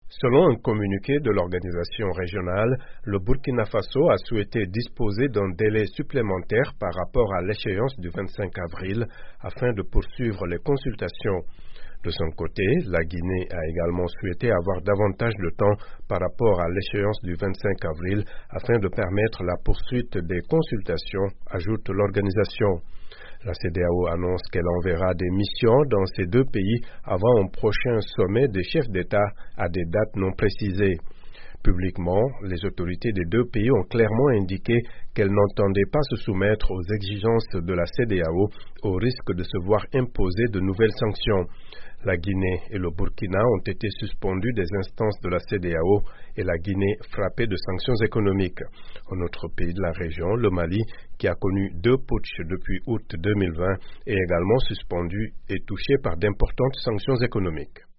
Selon un communiqué de l'organisation régionale, le Burkina Faso a souhaité disposer d'un délai supplémentaire par rapport à l'échéance du 25 avril afin de poursuivre les consultations. De son côté, la Guinée a également souhaité avoir davantage de temps par rapport à l'échéance du 25 avril afin de permettre la poursuite des consultations, ajoute l'organisation. La CEDEAO annonce qu'elle enverra des missions dans ces deux pays avant un prochain sommet des chefs d'État à des dates non précisées. Publiquement, les autorités des deux pays ont clairement indiqué qu'elles n'entendaient pas se soumettre aux exigences de la CEDEAO au risque de se voir imposer de nouvelles sanctions. La Guinée et le Burkina ont été suspendus des instances de la CEDEAO et la Guinée frappée de sanctions économiques. Un autre pays de la région, le Mali, qui a connu 2 putschs depuis août 2020, est également suspendu et touché par d'importantes sanctions économiques.